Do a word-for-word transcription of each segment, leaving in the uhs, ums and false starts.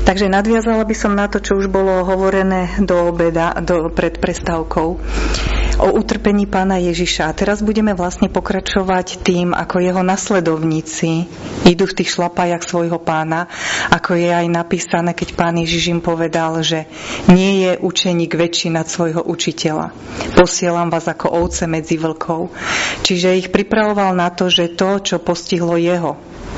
Takže nadviazala by som na to, čo už bolo hovorené do obeda, do, pred prestávkou o utrpení Pána Ježiša. A teraz budeme vlastne pokračovať tým, ako jeho nasledovníci idú v tých šlapajach svojho Pána, ako je aj napísané, keď Pán Ježiš im povedal, že nie je učeník väčší nad svojho učiteľa. Posielam vás ako ovce medzi vlkov. Čiže ich pripravoval na to, že to, čo postihlo jeho,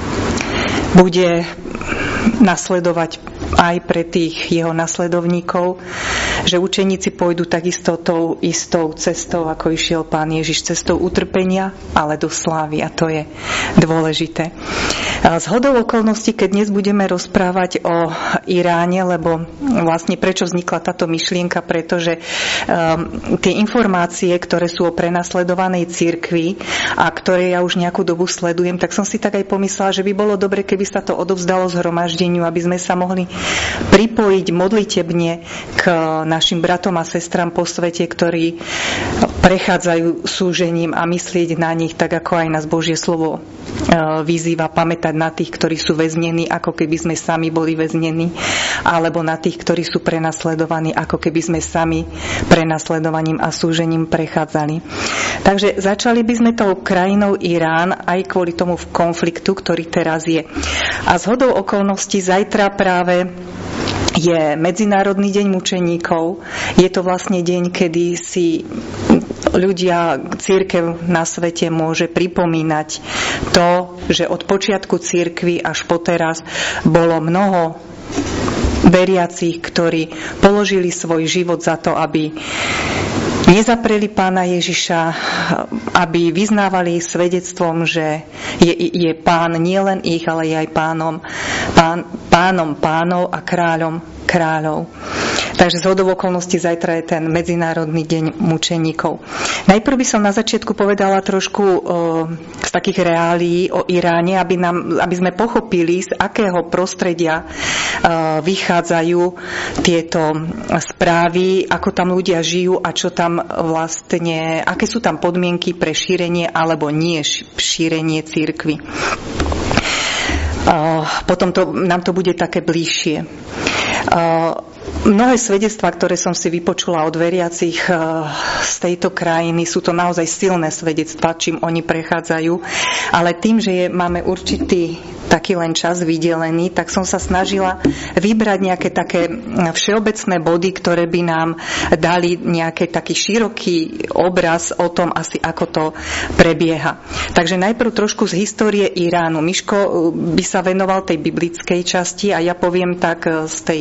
bude nasledovať aj pre tých jeho nasledovníkov, že učeníci pôjdu takisto tou istou cestou, ako išiel Pán Ježiš, cestou utrpenia, ale do slávy, a to je dôležité. Zhodou okolností, keď dnes budeme rozprávať o Iráne, lebo vlastne prečo vznikla táto myšlienka, pretože um, tie informácie, ktoré sú o prenasledovanej cirkvi a ktoré ja už nejakú dobu sledujem, tak som si tak aj pomyslela, že by bolo dobre, keby sa to odovzdalo zhromaždeniu, aby sme sa mohli pripojiť modlitebne k našim bratom a sestram po svete, ktorí prechádzajú súžením, a myslieť na nich tak, ako aj nás Božie slovo vyzýva, pamätať na tých, ktorí sú väznení, ako keby sme sami boli väznení, alebo na tých, ktorí sú prenasledovaní, ako keby sme sami prenasledovaním a súžením prechádzali. Takže začali by sme tou krajinou Irán aj kvôli tomu konfliktu, ktorý teraz je. A zhodou okolností zajtra práve je Medzinárodný deň mučeníkov. Je to vlastne deň, kedy si ľudia, cirkev na svete môže pripomínať to, že od počiatku cirkvi až po teraz bolo mnoho veriacich, ktorí položili svoj život za to, aby nezapreli Pána Ježiša, aby vyznávali svedectvom, že je, je Pán nielen ich, ale je aj pánom, pán, pánom pánov a kráľom kráľov. Takže z hodou okolností zajtra je ten Medzinárodný deň mučeníkov. Najprv by som na začiatku povedala trošku o, z takých reálií o Iráne, aby, nám, aby sme pochopili, z akého prostredia o, vychádzajú tieto správy, ako tam ľudia žijú a čo tam vlastne, aké sú tam podmienky pre šírenie alebo nie šírenie cirkvi. Potom to, nám to bude také bližšie. Mnohé svedectvá, ktoré som si vypočula od veriacich z tejto krajiny, sú to naozaj silné svedectvá, čím oni prechádzajú, ale tým, že je, máme určitý taký len čas vydelený, tak som sa snažila vybrať nejaké také všeobecné body, ktoré by nám dali nejaký taký široký obraz o tom asi, ako to prebieha. Takže najprv trošku z histórie Iránu. Miško by sa venoval tej biblickej časti a ja poviem tak z tej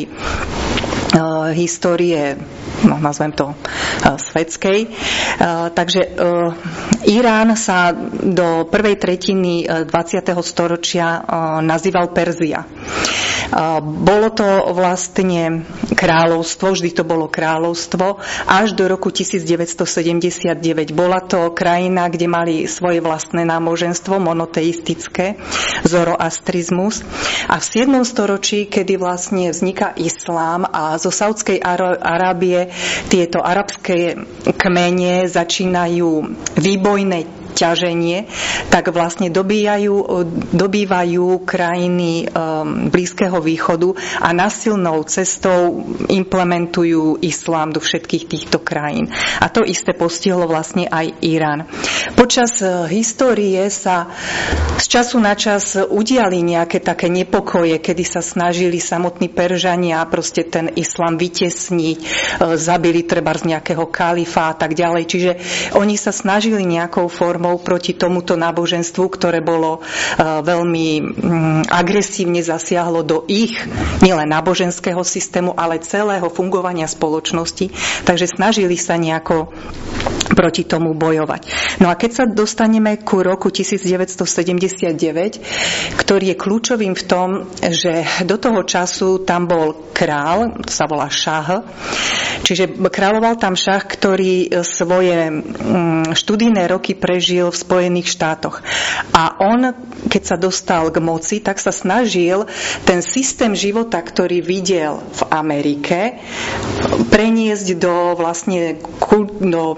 uh, histórie, no nazvem to uh, svetskej. Uh, takže uh, Irán sa do prvej tretiny dvadsiateho storočia uh, nazýval Perzia. Uh, bolo to vlastne kráľovstvo, vždy to bolo kráľovstvo, až do roku tisícdeväťstosedemdesiatdeväť. Bola to krajina, kde mali svoje vlastné náboženstvo, monoteistické, zoroastrizmus. A v siedmom storočí, kedy vlastne vzniká islám a zo Saudskej Arábie tieto arabské kmene začínajú výbojné ťaženie, tak vlastne dobíjajú, dobývajú krajiny um, Blízkeho východu a nasilnou cestou implementujú islám do všetkých týchto krajín. A to isté postihlo vlastne aj Irán. Počas uh, histórie sa z času na čas udiali nejaké také nepokoje, kedy sa snažili samotní Peržania proste ten islám vytesniť, uh, zabili trebárs nejakého kalifa a tak ďalej. Čiže oni sa snažili nejakou formou proti tomuto náboženstvu, ktoré bolo uh, veľmi um, agresívne zasiahlo do ich nielen náboženského systému, ale celého fungovania spoločnosti. Takže snažili sa nejako proti tomu bojovať. No a keď sa dostaneme ku roku tisícdeväťstosedemdesiatdeväť, ktorý je kľúčovým v tom, že do toho času tam bol král, sa volá šah, čiže kráľoval tam šah, ktorý svoje um, študijné roky prežil v Spojených štátoch. A on, keď sa dostal k moci, tak sa snažil ten systém života, ktorý videl v Amerike, preniesť do vlastne do spoločnosti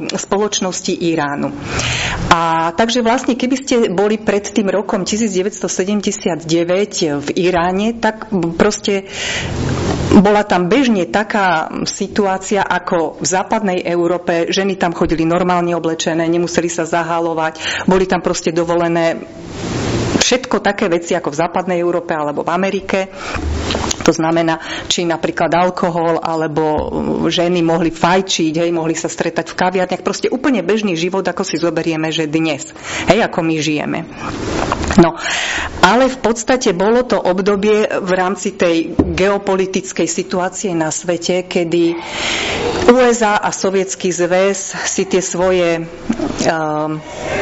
spoločnosti Iránu. A takže vlastne, keby ste boli pred tým rokom devätnásťsedemdesiatdeväť v Iráne, tak proste bola tam bežne taká situácia ako v západnej Európe. Ženy tam chodili normálne oblečené, nemuseli sa zahalovať, boli tam proste dovolené všetko také veci ako v západnej Európe alebo v Amerike. To znamená, či napríklad alkohol, alebo ženy mohli fajčiť, hej, mohli sa stretať v kaviarniach. Proste úplne bežný život, ako si zoberieme, že dnes. Hej, ako my žijeme. No, ale v podstate bolo to obdobie v rámci tej geopolitickej situácie na svete, kedy ú es á a Sovietsky zväz si tie svoje um,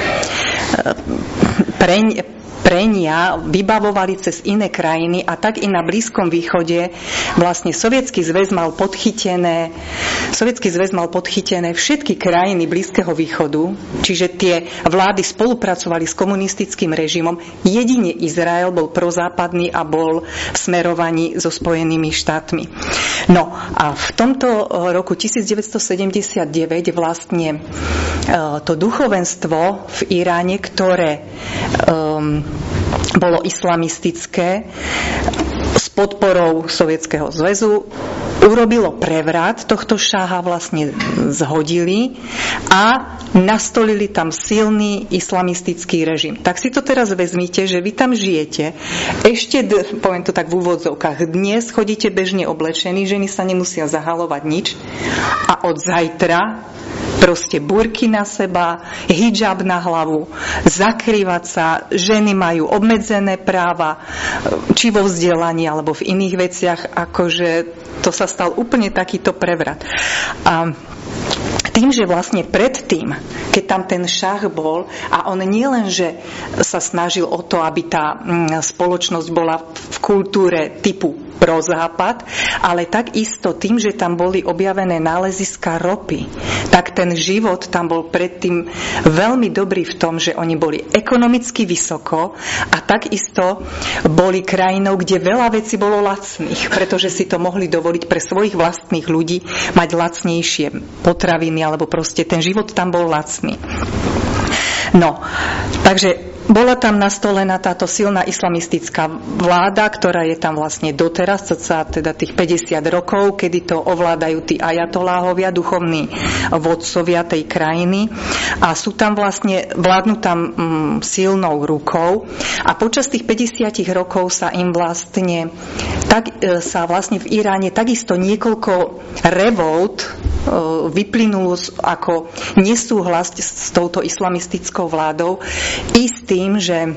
preň prenia vybavovali cez iné krajiny a tak i na Blízkom východe vlastne Sovietsky zväz mal podchytené Sovietsky zväz mal podchytené všetky krajiny Blízkeho východu, čiže tie vlády spolupracovali s komunistickým režimom. Jedine Izrael bol prozápadný a bol v smerovaní so Spojenými štátmi. No a v tomto roku devätnásťsedemdesiatdeväť vlastne to duchovenstvo v Iráne, ktoré um, bolo islamistické, s podporou Sovietskeho zväzu urobilo prevrat, tohto šáha vlastne zhodili a nastolili tam silný islamistický režim. Tak si to teraz vezmite, že vy tam žijete, ešte, poviem to tak v úvodzovkách, dnes chodíte bežne oblečení, ženy sa nemusia zahalovať nič a od zajtra proste burky na seba, hijab na hlavu, zakrývať sa, ženy majú obmedzené práva, či vo vzdelaní, alebo v iných veciach, akože to sa stal úplne takýto prevrat. A tým, že vlastne predtým, keď tam ten šach bol, a on nie len, že sa snažil o to, aby tá spoločnosť bola v kultúre typu prozápad, ale takisto tým, že tam boli objavené náleziska ropy, tak ten život tam bol predtým veľmi dobrý v tom, že oni boli ekonomicky vysoko a takisto boli krajinou, kde veľa vecí bolo lacných, pretože si to mohli dovoliť pre svojich vlastných ľudí mať lacnejšie potraviny, alebo proste ten život tam bol lacný. No, takže bola tam nastolená táto silná islamistická vláda, ktorá je tam vlastne doteraz, cca teda tých päťdesiat rokov, kedy to ovládajú tí ajatoláhovia, duchovní vodcovia tej krajiny a sú tam vlastne, vládnu tam mm, silnou rukou a počas tých päťdesiat rokov sa im vlastne tak, sa vlastne v Iráne takisto niekoľko revolt vyplynulo ako nesúhlas s touto islamistickou vládou i s tým, že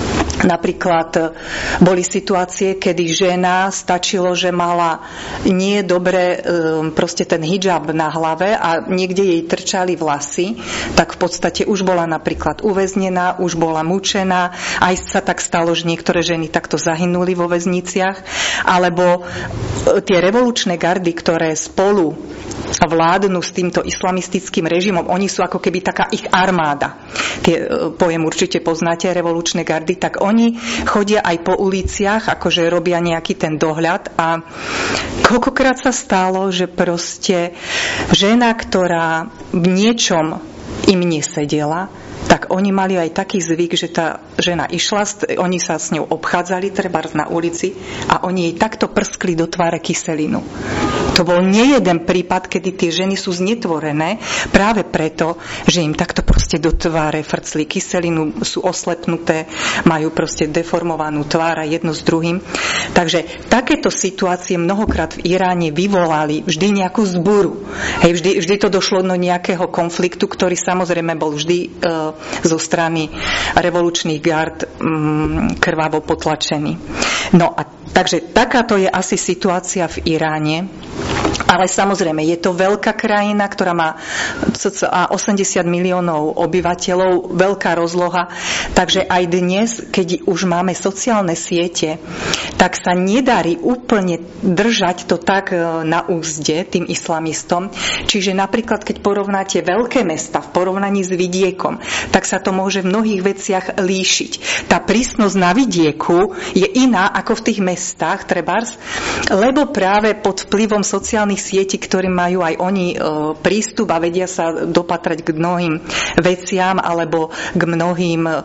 napríklad boli situácie, kedy žena stačilo, že mala nie dobre proste ten hijab na hlave a niekde jej trčali vlasy, tak v podstate už bola napríklad uväznená, už bola mučená, aj sa tak stalo, že niektoré ženy takto zahynuli vo väzniciach, alebo tie revolučné gardy, ktoré spolu vládnu s týmto islamistickým režimom, oni sú ako keby taká ich armáda. Keď pojem určite poznáte revolučné gardy, tak oni chodia aj po uliciach, akože robia nejaký ten dohľad a koľkokrát sa stalo, že proste žena, ktorá v niečom im nesedela, tak oni mali aj taký zvyk, že tá žena išla, oni sa s ňou obchádzali trebárs na ulici a oni jej takto prskli do tváre kyselinu. To bol nejeden prípad, kedy tie ženy sú znetvorené práve preto, že im takto proste do tváre frcli kyselinu, sú oslepnuté, majú proste deformovanú tvár a jedno s druhým. Takže takéto situácie mnohokrát v Iráne vyvolali vždy nejakú zburu. Hej, vždy, vždy to došlo do nejakého konfliktu, ktorý samozrejme bol vždy e, zo strany revolučných gard mm, krvavo potlačený. No a takže takáto je asi situácia v Iráne. Ale samozrejme, je to veľká krajina, ktorá má cca osemdesiat miliónov obyvateľov, veľká rozloha, takže aj dnes, keď už máme sociálne siete, tak sa nedarí úplne držať to tak na úzde tým islamistom. Čiže napríklad, keď porovnáte veľké mesta v porovnaní s vidiekom, tak sa to môže v mnohých veciach líšiť. Tá prísnosť na vidieku je iná ako v tých mestách, trebárs, lebo práve pod vplyvom sociálnych sietí, ktorým majú aj oni e, prístup a vedia sa dopatrať k mnohým veciam alebo k mnohým um,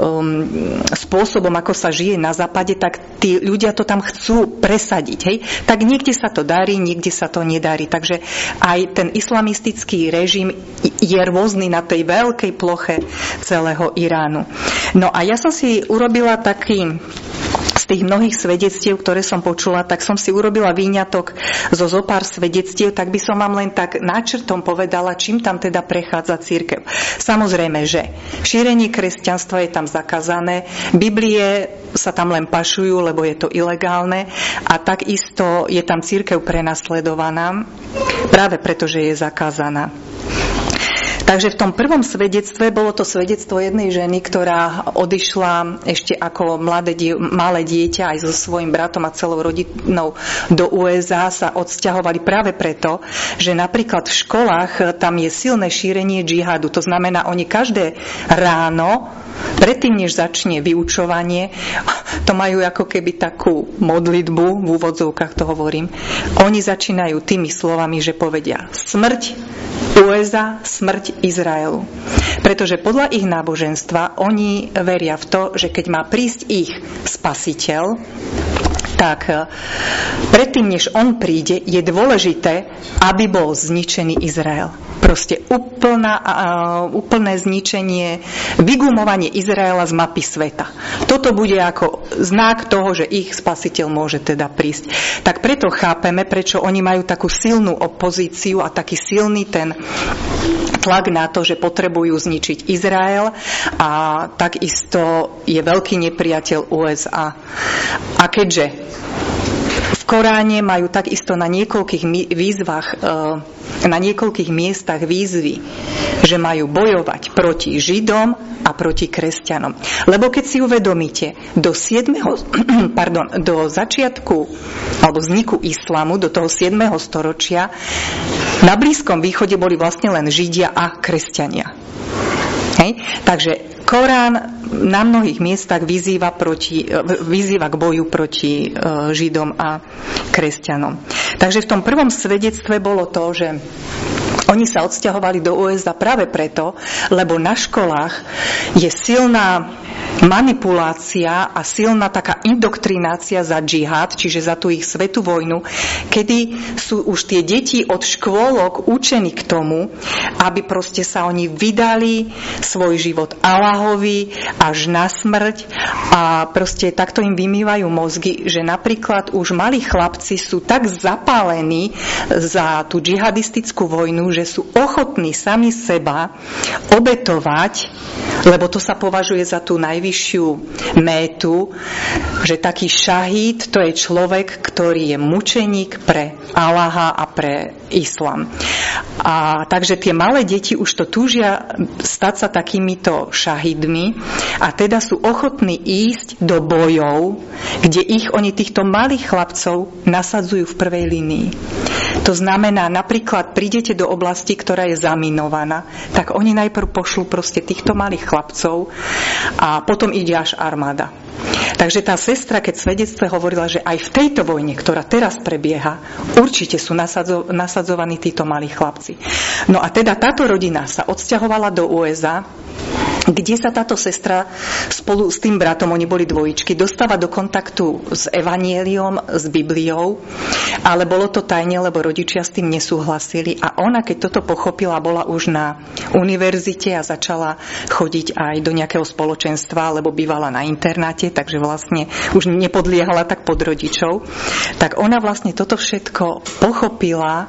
spôsobom, ako sa žije na západe, tak tí ľudia to tam chcú presadiť. Hej? Tak niekde sa to darí, niekde sa to nedarí. Takže aj ten islamistický režim je rôzny na tej veľkej ploche celého Iránu. No a ja som si urobila taký z tých mnohých svedectiev, ktoré som počula, tak som si urobila výňatok zo zopár svedectiev, tak by som vám len tak náčrtom povedala, čím tam teda prechádza cirkev. Samozrejme, že šírenie kresťanstva je tam zakázané, Biblie sa tam len pašujú, lebo je to ilegálne a takisto je tam cirkev prenasledovaná, práve preto, že je zakázaná. Takže v tom prvom svedectve bolo to svedectvo jednej ženy, ktorá odišla ešte ako mladé, malé dieťa aj so svojím bratom a celou rodinou do ú es á, sa odsťahovali práve preto, že napríklad v školách tam je silné šírenie džihadu. To znamená, oni každé ráno, predtým, než začne vyučovanie, to majú ako keby takú modlitbu, v úvodzovkách to hovorím, oni začínajú tými slovami, že povedia smrť ú es á, smrť Izraelu. Pretože podľa ich náboženstva oni veria v to, že keď má prísť ich spasiteľ, tak predtým, než on príde, je dôležité, aby bol zničený Izrael. Proste úplná, uh, úplné zničenie, vygumovanie Izraela z mapy sveta. Toto bude ako znak toho, že ich spasiteľ môže teda prísť. Tak preto chápeme, prečo oni majú takú silnú opozíciu a taký silný ten tlak na to, že potrebujú zničiť Izrael a takisto je veľký nepriateľ ú es á. A keďže v Koráne majú takisto na niekoľkých výzvach, na niekoľkých miestach výzvy, že majú bojovať proti Židom a proti kresťanom. Lebo keď si uvedomíte, do siedmeho pardon, do začiatku alebo vzniku islamu, do toho siedmeho storočia, na Blízkom východe boli vlastne len Židia a kresťania. Hej? Takže Korán na mnohých miestach vyzýva, proti, vyzýva k boju proti Židom a kresťanom. Takže v tom prvom svedectve bolo to, že oni sa odsťahovali do ú es á práve preto, lebo na školách je silná manipulácia a silná taká indoktrinácia za džihad, čiže za tú ich svätú vojnu, kedy sú už tie deti od škôlok učení k tomu, aby proste sa oni vydali svoj život Allahovi až na smrť a proste takto im vymývajú mozgy, že napríklad už malí chlapci sú tak zapálení za tú džihadistickú vojnu, že sú ochotní sami seba obetovať, lebo to sa považuje za tú najvyššiu métu, že taký šahíd to je človek, ktorý je mučeník pre Allaha a pre islám. A takže tie malé deti už to túžia stať sa takýmito šahidmi a teda sú ochotní ísť do bojov, kde ich oni týchto malých chlapcov nasadzujú v prvej línii. To znamená, napríklad prídete do oblasti, ktorá je zaminovaná, tak oni najprv pošlú proste týchto malých chlapcov a potom ide až armáda. Takže tá sestra, keď v svedectve hovorila, že aj v tejto vojne, ktorá teraz prebieha, určite sú nasadzo- nasadzovaní títo malí chlapci. No a teda táto rodina sa odsťahovala do ú es á, kde sa táto sestra spolu s tým bratom, oni boli dvojičky, dostáva do kontaktu s evanieliom, s Bibliou, ale bolo to tajne, lebo rodičia s tým nesúhlasili a ona, keď toto pochopila, bola už na univerzite a začala chodiť aj do nejakého spoločenstva, lebo bývala na internáte, takže vlastne už nepodliehala tak pod rodičov. Tak ona vlastne toto všetko pochopila,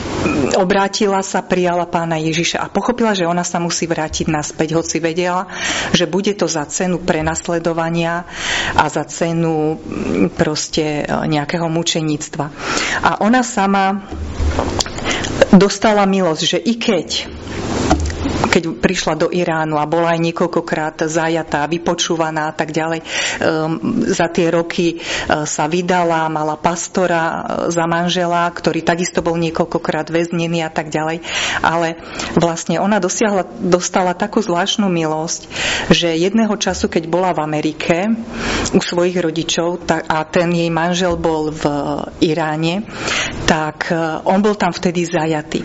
obrátila sa, prijala Pána Ježiša a pochopila, že ona sa musí vrátiť naspäť, hoci vedela, že bude to za cenu prenasledovania a za cenu proste nejakého mučeníctva. A ona sama dostala milosť, že i keď keď prišla do Iránu a bola aj niekoľkokrát zajatá, vypočúvaná a tak ďalej, za tie roky sa vydala, mala pastora za manžela, ktorý takisto bol niekoľkokrát väznený a tak ďalej. Ale vlastne ona dosiahla, dostala takú zvláštnu milosť, že jedného času, keď bola v Amerike u svojich rodičov a ten jej manžel bol v Iráne, tak on bol tam vtedy zajatý.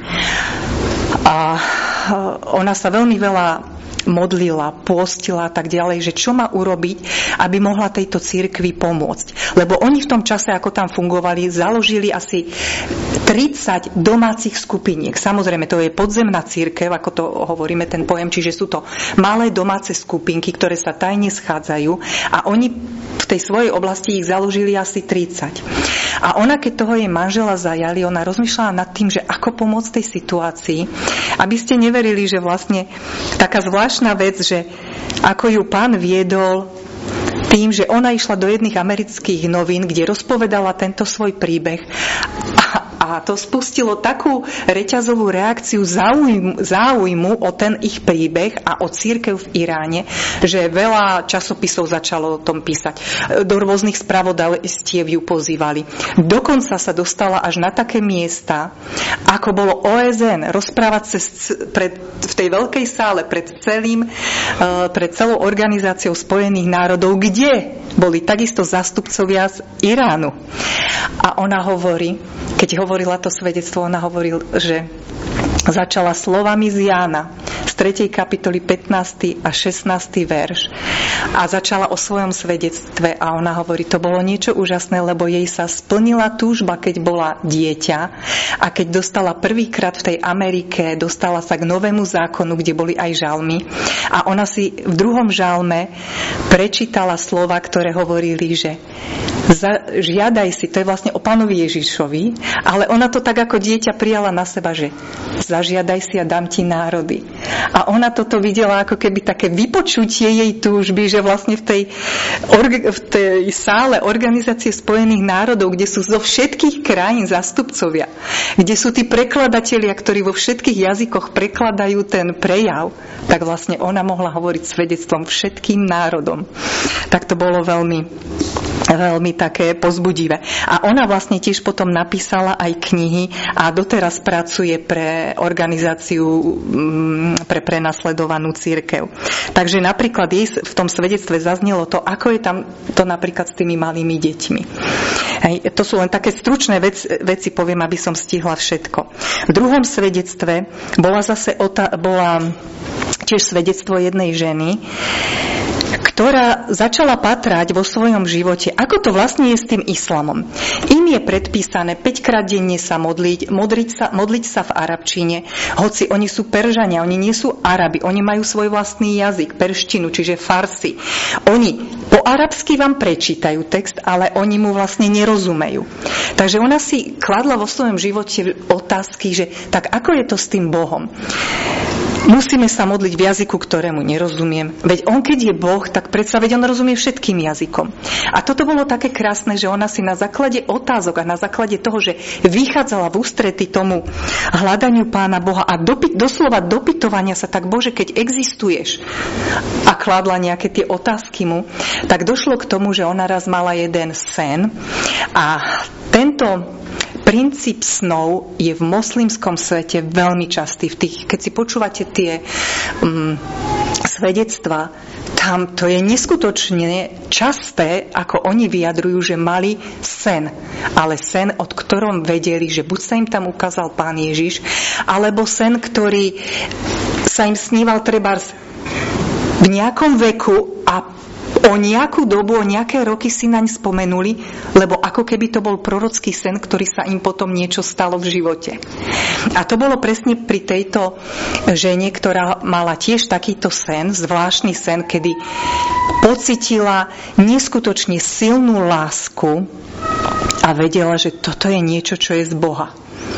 A ona sa veľmi veľa modlila, pôstila a tak ďalej, že čo má urobiť, aby mohla tejto cirkvi pomôcť. Lebo oni v tom čase, ako tam fungovali, založili asi tridsať domácich skupiniek. Samozrejme, to je podzemná cirkev, ako to hovoríme ten pojem, čiže sú to malé domáce skupinky, ktoré sa tajne schádzajú a oni v tej svojej oblasti ich založili asi tridsať. A ona, keď toho jej manžela zajali, ona rozmýšľala nad tým, že ako pomôcť tej situácii, aby ste neverili, že vlastne taká zvláštna vec, že ako ju pán viedol tým, že ona išla do jedných amerických novín, kde rozpovedala tento svoj príbeh a A to spustilo takú reťazovú reakciu záujmu, záujmu o ten ich príbeh a o cirkev v Iráne, že veľa časopisov začalo o tom písať. Do rôznych spravodajstiev ju pozývali. Dokonca sa dostala až na také miesta, ako bolo ó es en, rozprávať sa pred, v tej veľkej sále pred, celým, pred celou organizáciou Spojených národov, kde boli takisto zástupcovia z Iránu. A ona hovorí, keď hovorila to svedectvo, ona hovorila, že začala slovami z Jána z tretej kapitoly pätnásty a šestnásty verš a začala o svojom svedectve a ona hovorí, to bolo niečo úžasné, lebo jej sa splnila túžba, keď bola dieťa a keď dostala prvýkrát v tej Amerike, dostala sa k novému zákonu, kde boli aj žalmy a ona si v druhom žalme prečítala slova, ktoré hovorili, že za, žiadaj si, to je vlastne o pánovi Ježišovi, ale ona to tak ako dieťa prijala na seba, že zažiadaj si a dám ti národy. A ona toto videla ako keby také vypočutie jej túžby, že vlastne v tej, v tej sále Organizácie Spojených národov, kde sú zo všetkých krajín zástupcovia, kde sú tí prekladatelia, ktorí vo všetkých jazykoch prekladajú ten prejav, tak vlastne ona mohla hovoriť svedectvom všetkým národom. Tak to bolo veľmi veľmi také povzbudivé. A ona vlastne tiež potom napísala aj knihy a doteraz pracuje pre organizáciu pre prenasledovanú cirkev. Takže napríklad jej v tom svedectve zaznelo to, ako je tam to napríklad s tými malými deťmi. Hej, to sú len také stručné veci, veci, poviem, aby som stihla všetko. V druhom svedectve bola zase ota- bola tiež svedectvo jednej ženy, ktorá začala patrať vo svojom živote, ako to vlastne je s tým islamom. Im je predpísané päťkrát denne sa modliť, modliť sa, modliť sa v arabčine, hoci oni sú Peržania, oni nie sú Arabi, oni majú svoj vlastný jazyk, perštinu, čiže farsi. Oni po arabsky vám prečítajú text, ale oni mu vlastne nerozumejú. Takže ona si kladla vo svojom živote otázky, že tak ako je to s tým Bohom? Musíme sa modliť v jazyku, ktorému nerozumiem. Veď on, keď je Boh, tak predsa veď on rozumie všetkým jazykom. A toto bolo také krásne, že ona si na základe otázok a na základe toho, že vychádzala v ústrety tomu hľadaniu Pána Boha a dopy, doslova dopytovania sa, tak Bože, keď existuješ, a kladla nejaké tie otázky mu, tak došlo k tomu, že ona raz mala jeden sen a tento princíp snov je v moslimskom svete veľmi častý. V tých, keď si počúvate tie um, svedectvá, tam to je neskutočne časté, ako oni vyjadrujú, že mali sen. Ale sen, od ktorom vedeli, že buď sa im tam ukázal Pán Ježiš, alebo sen, ktorý sa im sníval trebárs v nejakom veku a o nejakú dobu, o nejaké roky si naň spomenuli, lebo ako keby to bol prorocký sen, ktorý sa im potom niečo stalo v živote. A to bolo presne pri tejto žene, ktorá mala tiež takýto sen, zvláštny sen, kedy pocitila neskutočne silnú lásku a vedela, že toto je niečo, čo je z Boha.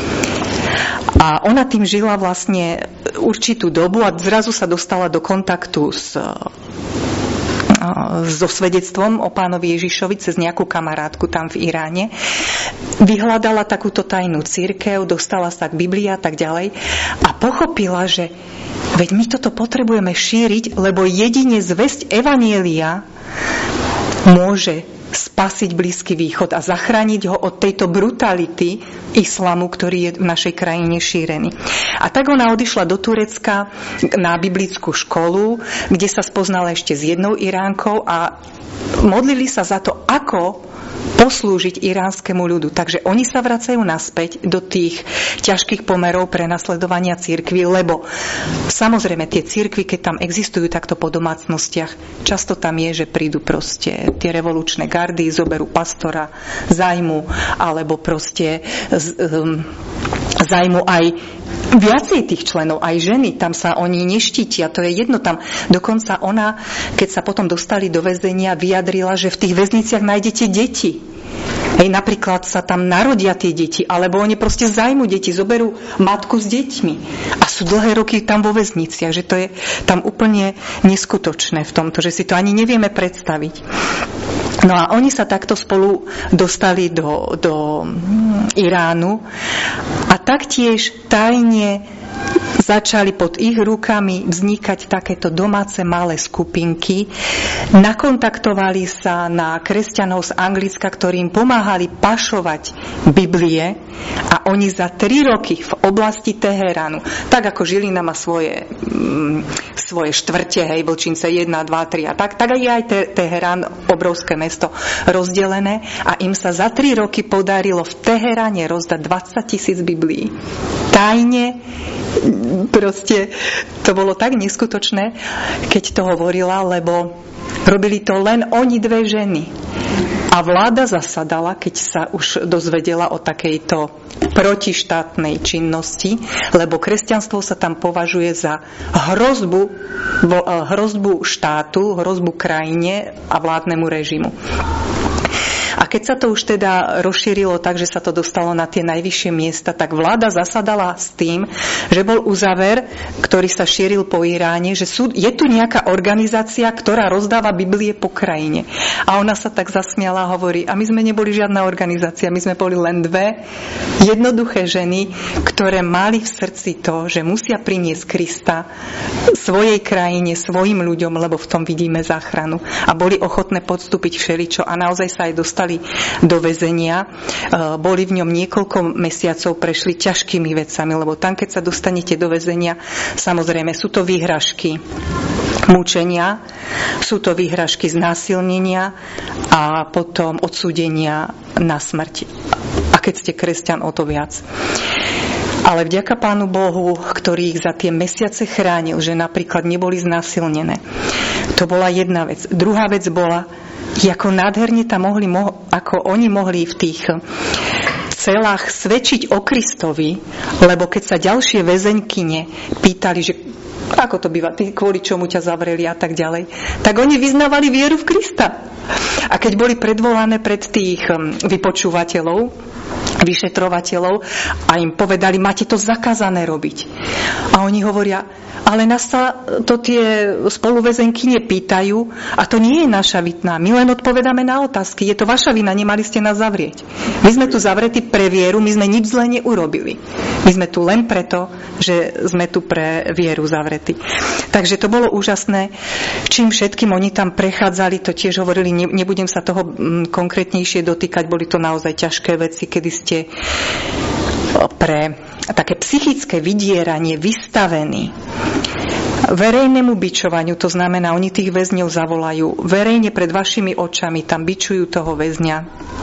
A ona tým žila vlastne určitú dobu a zrazu sa dostala do kontaktu s so svedectvom o pánovi Ježišovi cez nejakú kamarátku tam v Iráne. Vyhľadala takúto tajnú cirkev, dostala sa k Biblii a tak ďalej a pochopila, že veď my toto potrebujeme šíriť, lebo jedine zvesť evanjelia môže spasiť Blízky východ a zachrániť ho od tejto brutality islamu, ktorý je v našej krajine šírený. A tak ona odišla do Turecka na biblickú školu, kde sa spoznala ešte s jednou Iránkou a modlili sa za to, ako poslúžiť iránskemu ľudu. Takže oni sa vracajú naspäť do tých ťažkých pomerov prenasledovania cirkvi, lebo samozrejme tie cirkvi, keď tam existujú takto po domácnostiach, často tam je, že prídu proste tie revolučné gardy, zoberú pastora, zajmu, alebo proste um, zajmu aj viacej tých členov, aj ženy, tam sa oni neštítia, to je jedno tam. Dokonca ona, keď sa potom dostali do väzenia, vyjadrila, že v tých väzniciach nájdete deti. Hej, napríklad sa tam narodia tie deti, alebo oni proste zajmú deti, zoberú matku s deťmi a sú dlhé roky tam vo väzniciach, že to je tam úplne neskutočné v tomto, že si to ani nevieme predstaviť. No a oni sa takto spolu dostali do, do Iránu a taktiež tajne začali pod ich rukami vznikať takéto domáce malé skupinky. Nakontaktovali sa na kresťanov z Anglicka, ktorí im pomáhali pašovať Biblie a oni za tri roky v oblasti Teheránu, tak ako Žilina má svoje, mm, svoje štvrte, hej, Vlčince jedna, dva, tri a tak, tak aj je aj te- Teherán, obrovské mesto, rozdelené a im sa za tri roky podarilo v Teheráne rozdať dvadsať tisíc Biblií. Tajne. Proste to bolo tak neskutočné, keď to hovorila, lebo robili to len oni dve ženy. A vláda zasadala, keď sa už dozvedela o takejto protištátnej činnosti, lebo kresťanstvo sa tam považuje za hrozbu, hrozbu štátu, hrozbu krajine a vládnemu režimu. A keď sa to už teda rozšírilo tak, že sa to dostalo na tie najvyššie miesta, tak vláda zasadala s tým, že bol uzáver, ktorý sa šíril po Iráne, že sú, je tu nejaká organizácia, ktorá rozdáva Biblie po krajine. A ona sa tak zasmiala a hovorí, a my sme neboli žiadna organizácia, my sme boli len dve jednoduché ženy, ktoré mali v srdci to, že musia priniesť Krista svojej krajine, svojim ľuďom, lebo v tom vidíme záchranu. A boli ochotné podstúpiť všeličo a naozaj sa aj dostali do väzenia. Boli v ňom niekoľko mesiacov, prešli ťažkými vecami, lebo tam, keď sa dostanete do väzenia, samozrejme sú to výhražky mučenia, sú to výhražky znásilnenia a potom odsúdenia na smrť. A keď ste kresťan, o to viac. Ale vďaka Pánu Bohu, ktorý ich za tie mesiace chránil, že napríklad neboli znásilnené. To bola jedna vec. Druhá vec bola, ako nádherne tam mohli, ako oni mohli v tých celách svedčiť o Kristovi, lebo keď sa ďalšie väzeňkyne pýtali, že ako to býva, ty kvôli čomu ťa zavreli a tak ďalej, tak oni vyznávali vieru v Krista. A keď boli predvolané pred tých vypočúvateľov, vyšetrovateľov a im povedali, máte to zakázané robiť. A oni hovoria, ale nás sa to tie spoluväzenky nepýtajú a to nie je naša vina. My len odpovedáme na otázky. Je to vaša vina, nemali ste nás zavrieť. My sme tu zavretí pre vieru, my sme nič zlé neurobili. My sme tu len preto, že sme tu pre vieru zavretí. Takže to bolo úžasné. Čím všetkým oni tam prechádzali, to tiež hovorili, nebudem sa toho konkrétnejšie dotýkať, boli to naozaj ťažké veci, kedy ste pre také psychické vydieranie vystavení verejnému bičovaniu, to znamená, oni tých väzňov zavolajú verejne pred vašimi očami, tam bičujú toho väzňa.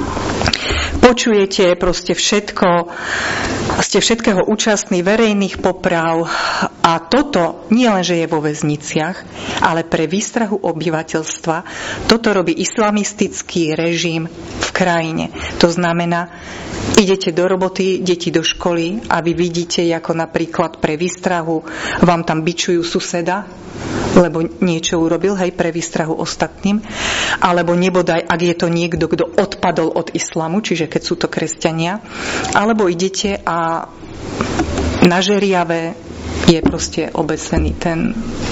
Počujete proste všetko, ste všetkého účastní, verejných poprav a toto nie len, že je vo väzniciach, ale pre výstrahu obyvateľstva, toto robí islamistický režim v krajine. To znamená, idete do roboty, deti do školy a vy vidíte, ako napríklad pre výstrahu vám tam bičujú suseda, lebo niečo urobil, hej, pre výstrahu ostatným, alebo nebodaj, ak je to niekto, kto odpadol od islamu, čiže keď sú to kresťania, alebo idete a na žeriave je proste obesený ten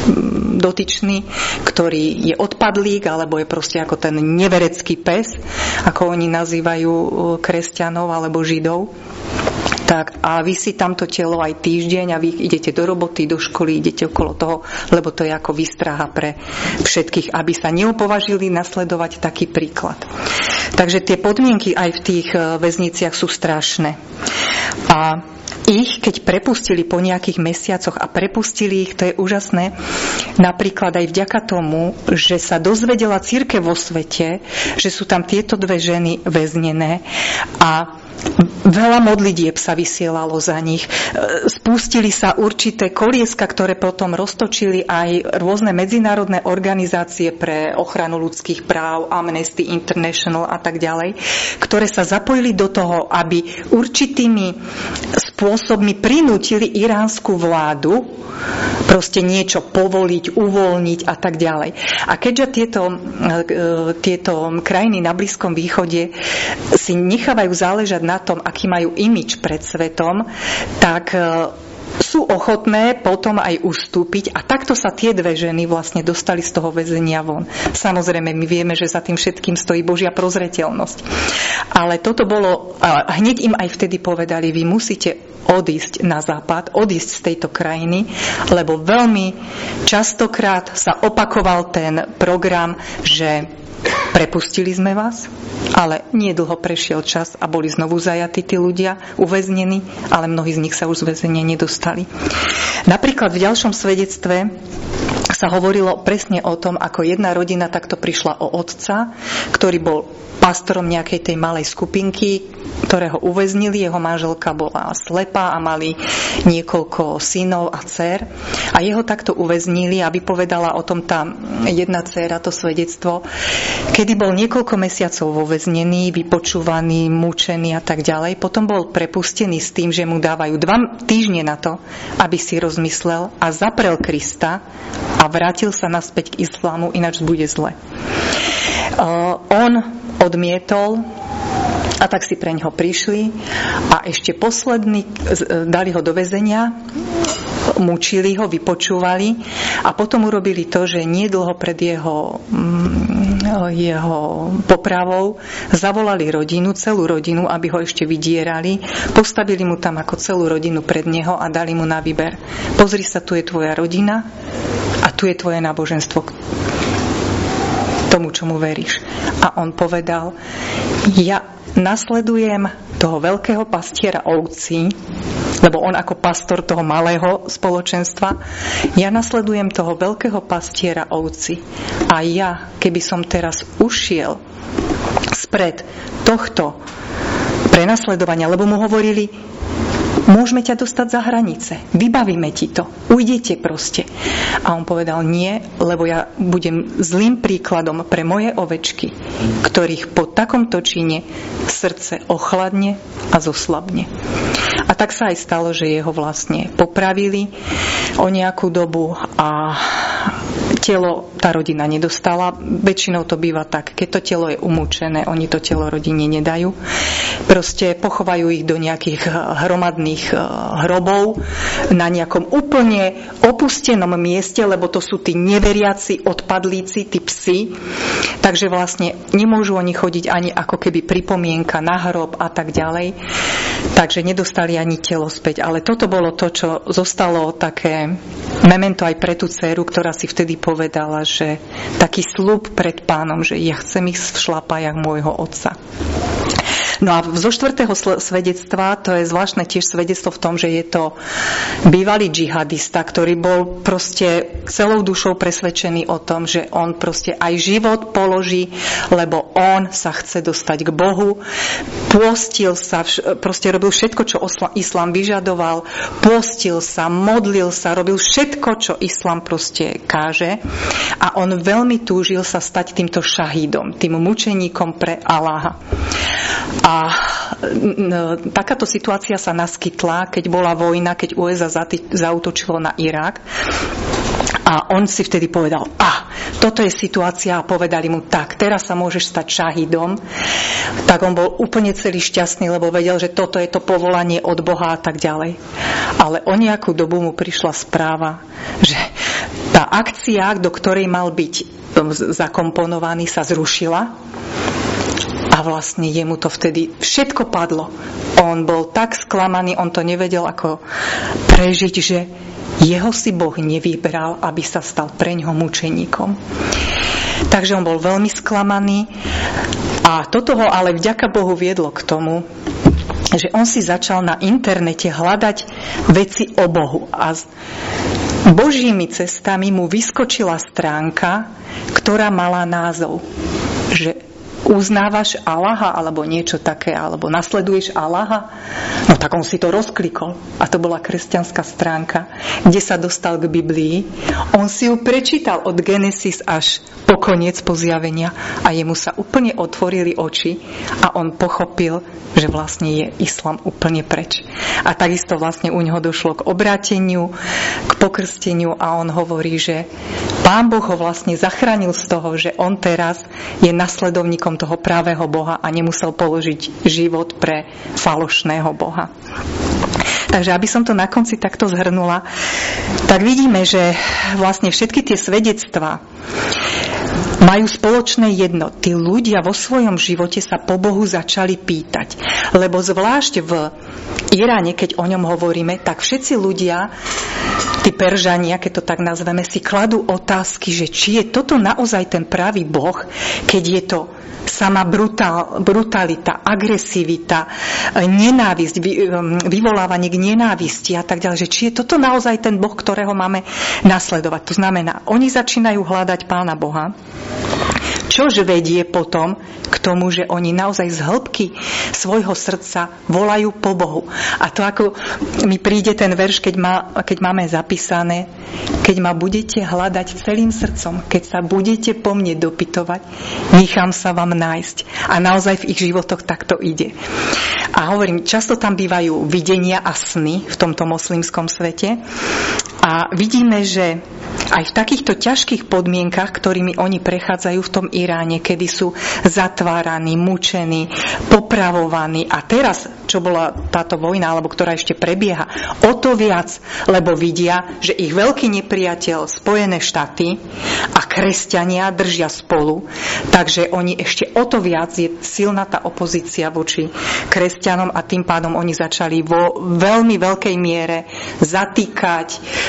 dotyčný, ktorý je odpadlík, alebo je proste ako ten neverecký pes, ako oni nazývajú kresťanov alebo židov. Tak, a visí tamto telo aj týždeň a vy idete do roboty, do školy, idete okolo toho, lebo to je ako výstraha pre všetkých, aby sa neopovažili nasledovať taký príklad. Takže tie podmienky aj v tých väzniciach sú strašné. A ich, keď prepustili po nejakých mesiacoch a prepustili ich, to je úžasné, napríklad aj vďaka tomu, že sa dozvedela cirkev vo svete, že sú tam tieto dve ženy väznené a veľa modlitieb sa vysielalo za nich. Spustili sa určité kolieska, ktoré potom roztočili aj rôzne medzinárodné organizácie pre ochranu ľudských práv, Amnesty International a tak ďalej, ktoré sa zapojili do toho, aby určitými spôsobmi prinútili iránsku vládu proste niečo povoliť, uvoľniť a tak ďalej. A keďže tieto, tieto krajiny na Blízkom východe si nechávajú záležať na tom, aký majú imidž pred svetom, tak sú ochotné potom aj ustúpiť a takto sa tie dve ženy vlastne dostali z toho väzenia von. Samozrejme, my vieme, že za tým všetkým stojí Božia prozreteľnosť. Ale toto bolo, a hneď im aj vtedy povedali, vy musíte odísť na západ, odísť z tejto krajiny, lebo veľmi častokrát sa opakoval ten program, že prepustili sme vás, ale nie dlho prešiel čas a boli znovu zajatí tí ľudia, uväznení, ale mnohí z nich sa už z väzenia nedostali. Napríklad v ďalšom svedectve sa hovorilo presne o tom, ako jedna rodina takto prišla o otca, ktorý bol pastorom nejakej tej malej skupinky, ktorého uväznili. Jeho manželka bola slepá a mali niekoľko synov a dcér. A jeho takto uväznili a vypovedala o tom tá jedna dcéra, to svedectvo, kedy bol niekoľko mesiacov vo väznení, vypočúvaný, mučený a tak ďalej. Potom bol prepustený s tým, že mu dávajú dva týždne na to, aby si rozmyslel a zaprel Krista a vrátil sa naspäť k islámu, ináč bude zle. Uh, on odmietol a tak si preňho prišli a ešte posledný dali ho do väzenia, mučili ho, vypočúvali a potom urobili to, že niedlho pred jeho, jeho popravou zavolali rodinu, celú rodinu, aby ho ešte vydierali, postavili mu tam ako celú rodinu pred neho a dali mu na výber. Pozri sa, tu je tvoja rodina a tu je tvoje náboženstvo, tomu, čomu veríš. A on povedal, ja nasledujem toho veľkého pastiera ovcí, lebo on ako pastor toho malého spoločenstva, ja nasledujem toho veľkého pastiera ovcí. A ja, keby som teraz ušiel spred tohto prenasledovania, lebo mu hovorili, môžeme ťa dostať za hranice, vybavíme ti to, ujdete proste. A on povedal, nie, lebo ja budem zlým príkladom pre moje ovečky, ktorých po takomto čine srdce ochladne a zoslabne. A tak sa aj stalo, že jeho vlastne popravili o nejakú dobu a telo tá rodina nedostala. Väčšinou to býva tak, keď to telo je umúčené, oni to telo rodine nedajú. Proste pochovajú ich do nejakých hromadných hrobov na nejakom úplne opustenom mieste, lebo to sú tí neveriaci odpadlíci, tí psi. Takže vlastne nemôžu oni chodiť ani ako keby pripomienka na hrob a tak ďalej. Takže nedostali ani telo späť. Ale toto bolo to, čo zostalo také memento aj pre tú dcéru, ktorá si vtedy povedala, že taký sľub pred Pánom, že ja chcem ich v šlapajach môjho otca. No a zo štvrtého svedectva, to je zvláštne tiež svedectvo v tom, že je to bývalý džihadista, ktorý bol proste celou dušou presvedčený o tom, že on proste aj život položí, lebo on sa chce dostať k Bohu. Pôstil sa, proste robil všetko, čo islám vyžadoval. Pôstil sa, modlil sa, robil všetko, čo islám proste káže. A on veľmi túžil sa stať týmto šahídom, tým mučeníkom pre Aláha. A takáto situácia sa naskytla, keď bola vojna, keď ú es á zaútočilo na Irak. A on si vtedy povedal, a toto je situácia, a povedali mu, tak, teraz sa môžeš stať šahidom. Tak on bol úplne celý šťastný, lebo vedel, že toto je to povolanie od Boha a tak ďalej. Ale o nejakú dobu mu prišla správa, že tá akcia, do ktorej mal byť zakomponovaný, sa zrušila a vlastne jemu to vtedy všetko padlo. On bol tak sklamaný, on to nevedel ako prežiť, že jeho si Boh nevybral, aby sa stal preňho mučeníkom. Takže on bol veľmi sklamaný a toto ho ale vďaka Bohu viedlo k tomu, že on si začal na internete hľadať veci o Bohu a Božími cestami mu vyskočila stránka, ktorá mala názov, že uznávaš Allaha alebo niečo také, alebo nasleduješ Allaha. No tak on si to rozklikol a to bola kresťanská stránka, kde sa dostal k Biblii. On si ju prečítal od Genesis až po koniec, po zjavenia a jemu sa úplne otvorili oči a on pochopil, že vlastne je islám úplne preč. A takisto vlastne u neho došlo k obráteniu, k pokrsteniu a on hovorí, že Pán Boh ho vlastne zachránil z toho, že on teraz je nasledovníkom toho pravého Boha a nemusel položiť život pre falošného Boha. Takže aby som to na konci takto zhrnula, tak vidíme, že vlastne všetky tie svedectvá majú spoločné jedno. Tí ľudia vo svojom živote sa po Bohu začali pýtať. Lebo zvlášť v Iráne, keď o ňom hovoríme, tak všetci ľudia, tí Peržania, keď to tak nazveme, si kladú otázky, že či je toto naozaj ten pravý Boh, keď je to sama brutál, brutalita, agresivita, nenávisť, vy, vyvolávanie k nenávisti a tak ďalej, že či je toto naozaj ten Boh, ktorého máme nasledovať. To znamená, oni začínajú hľadať Pána Boha, čož vedie potom k tomu, že oni naozaj z hĺbky svojho srdca volajú po Bohu. A to ako mi príde ten verš, keď, má, keď máme zapísané, keď ma budete hľadať celým srdcom, keď sa budete po mne dopytovať, nechám sa vám nájsť. A naozaj v ich životoch takto ide. A hovorím, často tam bývajú videnia a sny v tomto moslimskom svete. A vidíme, že aj v takýchto ťažkých podmienkach, ktorými oni prechádzajú v tom Iráne, kedy sú zatváraní, mučení, popravovaní. A teraz, čo bola táto vojna, alebo ktorá ešte prebieha, o to viac, lebo vidia, že ich veľký nepriateľ Spojené štáty a kresťania držia spolu, takže oni ešte o to viac, je silná tá opozícia voči kresťanom a tým pádom oni začali vo veľmi veľkej miere zatýkať.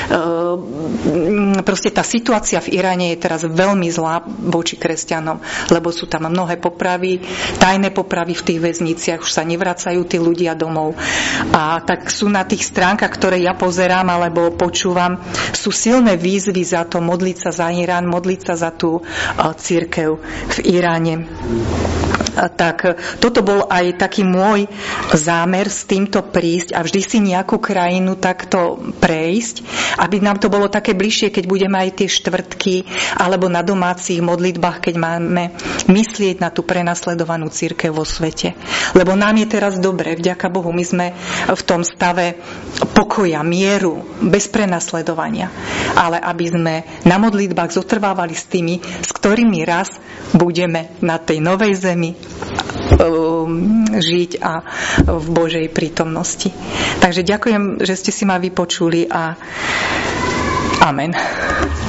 Proste tá situácia v Iráne je teraz veľmi zlá voči kresťanom, lebo sú tam mnohé popravy, tajné popravy v tých väzniciach, už sa nevracajú tí ľudia domov. A tak sú na tých stránkach, ktoré ja pozerám alebo počúvam, sú silné výzvy za to modliť sa za Irán, modliť sa za tú cirkev v Iráne. Tak toto bol aj taký môj zámer s týmto prísť a vždy si nejakú krajinu takto prejsť, aby nám to bolo také bližšie, keď budeme aj tie štvrtky alebo na domácich modlitbách, keď máme myslieť na tú prenasledovanú cirkev vo svete. Lebo nám je teraz dobre, vďaka Bohu, my sme v tom stave pokoja, mieru, bez prenasledovania. Ale aby sme na modlitbách zotrvávali s tými, s ktorými raz budeme na tej novej zemi žiť a v Božej prítomnosti. Takže ďakujem, že ste si ma vypočuli a amen.